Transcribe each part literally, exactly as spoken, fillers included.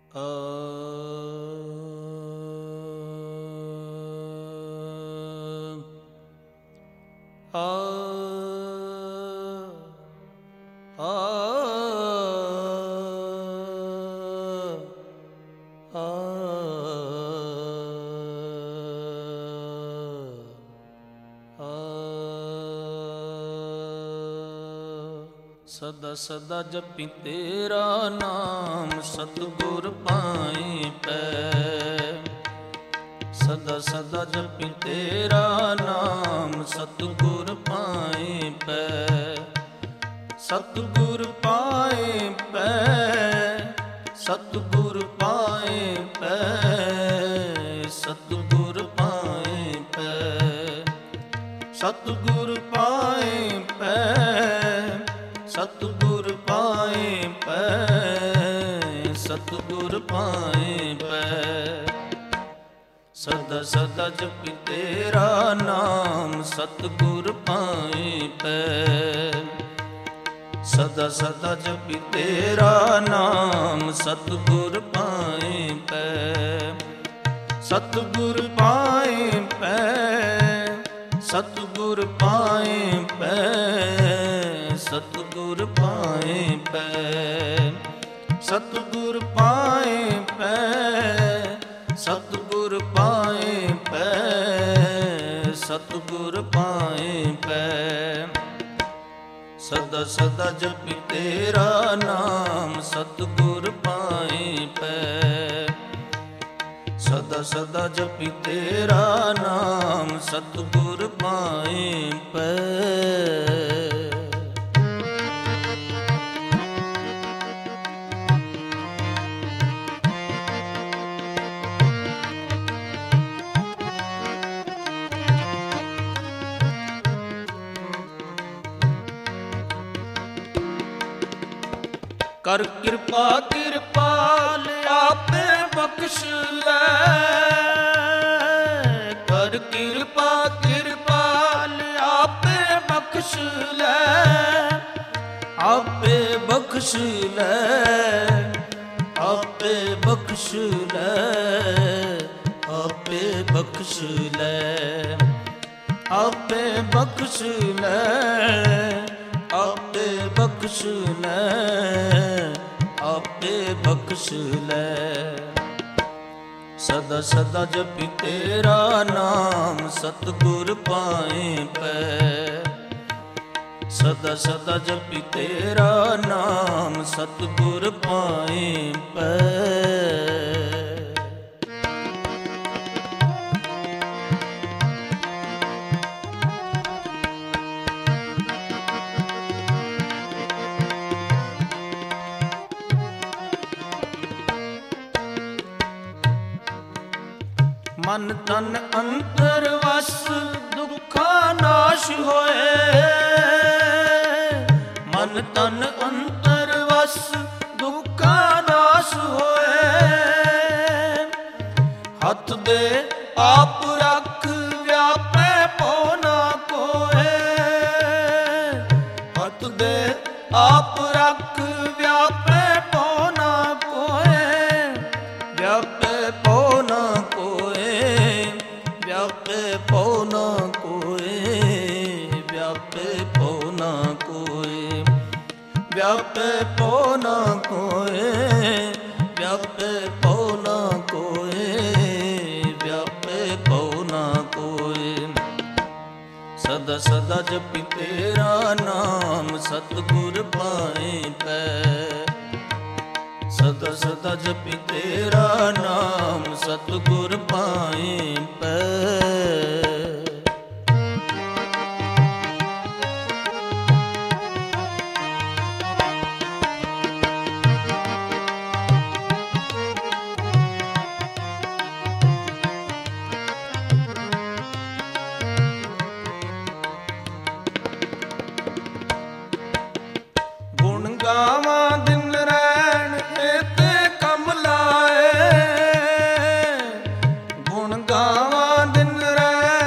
ਆ ਆ ਆ ਸਦਾ ਸਦਾ ਜਪੀ ਤੇਰਾ ਨਾਮ ਸਤਿਗੁਰ ਪਾਏ ਪੈ। ਸਦਾ ਸਦਾ ਜਪੀ ਤੇਰਾ ਨਾਮ ਸਤਿਗੁਰ ਪਾਏ ਪੈ। ਸਤਿਗੁਰ ਪਾਏ ਪੈ ਸਤਿਗੁਰ ਪਾਏ ਪੈ ਸਤਿਗੁਰ ਪਾਏ ਪੈ ਸਤਿਗੁਰ ਪਾਏ ਪੈ ਸਤਿਗੁਰ ਪਾਏ ਪੈ ਸਤਿਗੁਰ ਪਾਏ ਪੈ। ਸਦਾ ਸਦਾ ਜਪੀ ਤੇਰਾ ਨਾਮ ਸਤਿਗੁਰ ਪਾਏ ਪੈ। ਸਦਾ ਸਦਾ ਜਪੀ ਤੇਰਾ ਨਾਮ ਸਤਿਗੁਰ ਪਾਏ ਪੈ। ਸਤਿਗੁਰ ਪਾਏ ਪੈ ਸਤਿਗੁਰ ਪਾਏ ਪੈ ਸਤਿਗੁਰ ਪਾਏ ਪੈ ਸਤਿਗੁਰ ਪਾਏ ਪੈ ਸਤਿਗੁਰ ਪਾਏ ਪੈ ਸਤਿਗੁਰ ਪਾਏ ਪੈ। ਸਦਾ ਸਦਾ ਜਪੀ ਤੇਰਾ ਨਾਮ ਸਤਿਗੁਰ ਪਾਏ ਪੈ। ਸਦਾ ਸਦਾ ਜਪੀ ਤੇਰਾ ਨਾਮ ਸਤਿਗੁਰ ਪਾਏ ਪੈ। ਕਰ ਕਿਰਪਾ ਕਿਰਪਾਲ ਆਪੇ ਬਖਸ਼ ਲੈ। ਕਰ ਕਿਰਪਾ ਕਿਰਪਾਲ ਆਪੇ ਬਖਸ਼ ਲੈ। ਆਪੇ ਬਖਸ਼ ਲੈ ਆਪੇ ਬਖਸ਼ ਲੈ ਆਪੇ ਬਖਸ਼ ਲੈ ਆਪੇ ਬਖਸ਼ ਲੈ ਆਪੇ ਬਖਸ਼ ਲੈ ਆਪੇ ਬਖਸ਼ ਲੈ। ਸਦਾ ਸਦਾ ਜਪੀ ਤੇਰਾ ਨਾਮ ਸਤਿਗੁਰ ਪਾਏ ਪੈ। ਸਦਾ ਸਦਾ ਜਪੀ ਤੇਰਾ ਨਾਮ ਸਤਿਗੁਰ ਪਾਏ ਪੈ। ਮਨ ਤਨ ਅੰਤਰ ਵਸ ਦੁੱਖਾਂ ਨਾਸ਼ ਹੋਏ। ਮਨ ਤਨ ਅੰਤਰ ਵਸ ਦੁੱਖਾਂ ਨਾਸ਼ ਹੋਏ। ਹੱਥ ਦੇ ਆਪ ਰੱਖ ਵਿਆਪੈ ਭਉ ਨਾ ਕੋਏ। ਹੱਥ ਦੇ ਆਪ ਰੱਖ ਵਿਆਪੈ ਭਉ ਨਾ ਕੋਏ। ਵਿਆਪੈ ਭਉ ਨਾ ਕੋਏ ਵਿਆਪੇ ਭਉ ਨਾ ਕੋਏ ਵਿਆਪੇ ਭਉ ਨਾ ਕੋਏ ਵਿਆਪੇ ਭਉ ਨਾ ਕੋਏ ਵਿਆਪੇ ਭਉ ਨਾ ਕੋਏ ਵਿਆਪੇ ਭਉ ਨਾ ਕੋਏ। ਸਦਾ ਸਦਾ ਜਪੀ ਤੇਰਾ ਨਾਮ ਸਤਿਗੁਰ ਪਾਏ ਪੈ। ਸਦਾ ਸਦਾ ਜਪੀ ਤੇਰਾ ਨਾਮ ਸਤਿਗੁਰ ਪਾਏ ਪੈ। ਗੁਣ ਗਾਵਾਂ ਦਿਨ ਰੈਣ ਤੇ ਕਮ ਲਾਏ। ਗੁਣ ਗਾਵਾਂ ਦਿਨ ਰੈਣ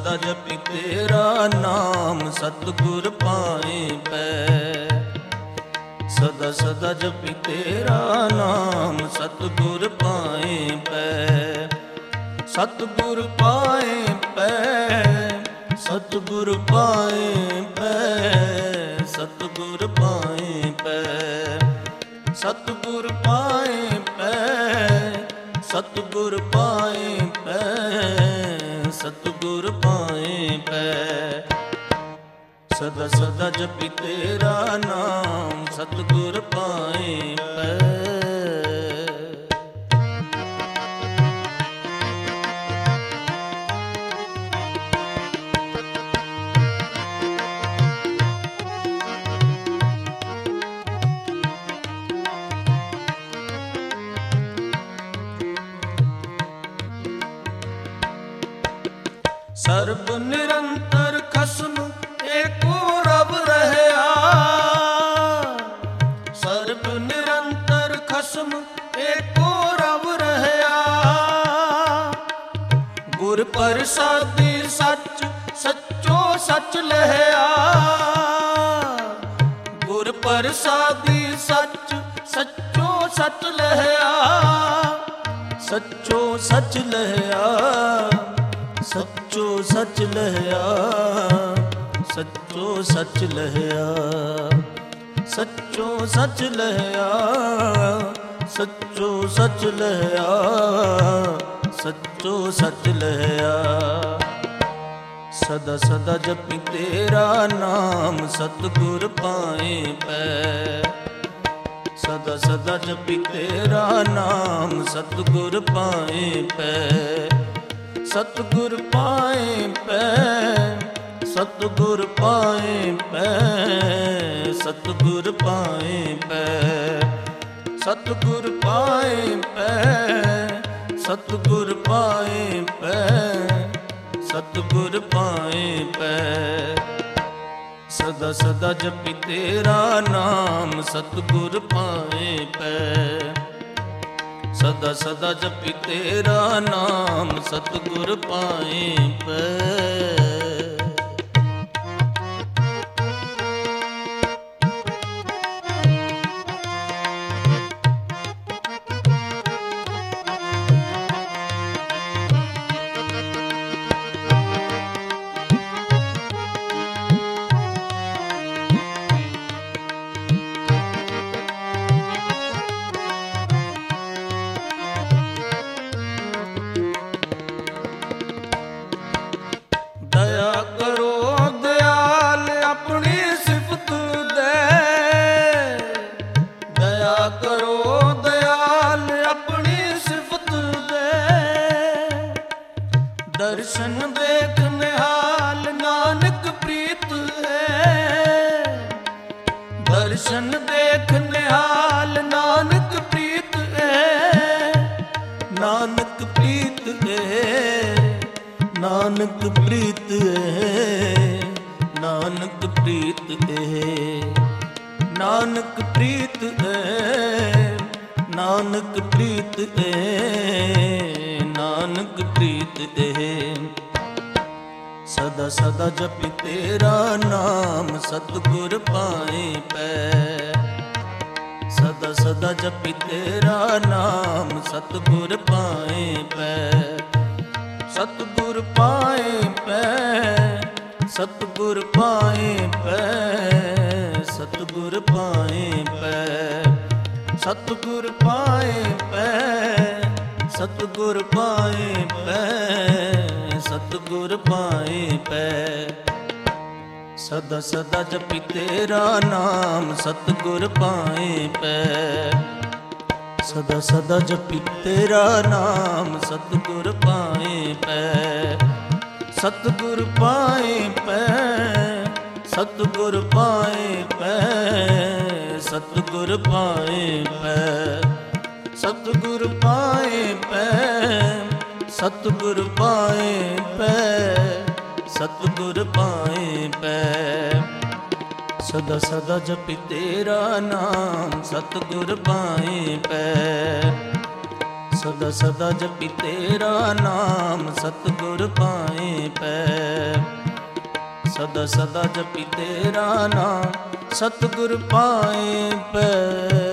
ਸਦਾ ਜਪੀ ਤੇਰਾ ਨਾਮ ਸਤਿਗੁਰ ਪਾਏ ਪੈ। ਸਦਾ ਸਦਾ ਜਪੀ ਤੇਰਾ ਨਾਮ ਸਤਿਗੁਰ ਪਾਏ ਪੈ। ਸਤਿਗੁਰ ਪਾਏ ਪੈ, ਸਤਿਗੁਰ ਪਾਏ ਪੈ, ਸਤਿਗੁਰ ਪਾਏ ਪੈ, ਸਤਿਗੁਰ ਪਾਏ ਪੈ, ਸਤਿਗੁਰ ਪਾਏ ਪੈ, ਸਤਿਗੁਰ ਪਾਏ ਪੈ। ਸਦਾ ਸਦਾ ਜਪੀ ਤੇਰਾ ਨਾਮ ਸਤਿਗੁਰ ਪਾਏ ਪੈ। ਸਰਬ ਨਿਰੰਤਰ ਖਸਮ ਏਕੋ ਰਬ ਰਹਿਆ। ਸਰਬ ਨਿਰੰਤਰ ਖਸਮ ਏਕੋ ਰਬ ਰਹਿਆ। ਗੁਰ ਪ੍ਰਸਾਦੀ ਸੱਚ ਸੱਚੋ ਸੱਚ ਲਹਿਆ। ਗੁਰ ਪ੍ਰਸਾਦੀ ਸੱਚ ਸੱਚੋ ਸੱਚ ਲਹਿਆ। ਸੱਚੋ ਸੱਚ ਲਹਿਆ, ਸੱਚੋ ਸੱਚ ਲਹਿਆ, ਸੱਚੋ ਸੱਚ ਲਹਿਆ, ਸੱਚੋ ਸੱਚ ਲਹਿਆ, ਸੱਚੋ ਸੱਚ ਲਹਿਆ, ਸੱਚੋ ਸੱਚ ਲਹਿਆ। ਸਦਾ ਸਦਾ ਜਪੀ ਤੇਰਾ ਨਾਮ ਸਤਿਗੁਰ ਪਾਏ ਪੈ। ਸਦਾ ਸਦਾ ਜਪੀ ਤੇਰਾ ਨਾਮ ਸਤਿਗੁਰ ਪਾਏ ਪੈ। ਸਤਿਗੁਰ ਪਾਏ ਪੈ, ਸਤਿਗੁਰ ਪਾਏ ਪੈ, ਸਤਿਗੁਰ ਪਾਏ ਪੈ, ਸਤਿਗੁਰ ਪਾਏ ਪੈ, ਸਤਿਗੁਰ ਪਾਏ ਪੈ, ਸਤਿਗੁਰ ਪਾਏ ਪੈ। ਸਦਾ ਸਦਾ ਜਪੀ ਤੇਰਾ ਨਾਮ ਸਤਿਗੁਰ ਪਾਏ ਪੈ। ਸਦਾ ਸਦਾ ਜਪੀ ਤੇਰਾ ਨਾਮ ਸਤਿਗੁਰ ਪਾਏ ਪੈ। ਦਰਸ਼ਨ ਦੇਖ ਨਿਹਾਲ ਨਾਨਕ ਪ੍ਰੀਤ ਹੈ। ਦਰਸ਼ਨ ਦੇਖ ਨਿਹਾਲ ਨਾਨਕ ਪ੍ਰੀਤ ਹੈ। ਨਾਨਕ ਪ੍ਰੀਤ ਹੈ, ਨਾਨਕ ਪ੍ਰੀਤ ਹੈ, ਨਾਨਕ ਪ੍ਰੀਤ ਹੈ, ਨਾਨਕ ਪ੍ਰੀਤ ਹੈ, ਨਾਨਕ ਪ੍ਰੀਤ ਹੈ, ਨਾਨਕ ਪ੍ਰੀਤ ਹੈ। ਸਦਾ ਸਦਾ ਜਪੀ ਤੇਰਾ ਨਾਮ ਸਤਿਗੁਰ ਪਾਏ ਪੈ। ਸਦਾ ਸਦਾ ਜਪੀ ਤੇਰਾ ਨਾਮ ਸਤਿਗੁਰ ਪਾਏ ਪੈ। ਸਤਿਗੁਰ ਪਾਏ ਪੈ, ਸਤਿਗੁਰ ਪਾਏ ਪੈ, ਸਤਿਗੁਰ ਪਾਏ ਪੈ, ਸਤਿਗੁਰ ਪਾਏ ਪੈ, ਸਤਿਗੁਰ ਪਾਏ ਪੈ, ਸਤਿਗੁਰ ਪਾਏ ਪੈ। ਸਦਾ ਸਦਾ ਜਪੀ ਤੇਰਾ ਨਾਮ ਸਤਿਗੁਰ ਪਾਏ ਪੈ। ਸਦਾ ਸਦਾ ਜਪੀ ਤੇਰਾ ਨਾਮ ਸਤਿਗੁਰ ਪਾਏ ਪੈ। ਸਤਿਗੁਰ ਪਾਏ ਪੈ, ਸਤਿਗੁਰ ਪਾਏ ਪੈ, ਸਤਿਗੁਰ ਪਾਏ ਪੈ, ਸਤਿਗੁਰ ਪਾਏ ਪੈ, ਸਤਿਗੁਰ ਪਾਏ ਪੈ, ਸਤਿਗੁਰ ਪਾਏ ਪੈ। ਸਦਾ ਸਦਾ ਜਪੀ ਤੇਰਾ ਨਾਮ ਸਤਿਗੁਰ ਪਾਏ ਪੈ। ਸਦਾ ਸਦਾ ਜਪੀ ਤੇਰਾ ਨਾਮ ਸਤਿਗੁਰ ਪਾਏ ਪੈ। ਸਦਾ ਸਦਾ ਜਪੀ ਤੇਰਾ ਨਾਮ ਸਤਿਗੁਰ ਪਾਏ ਪੈ।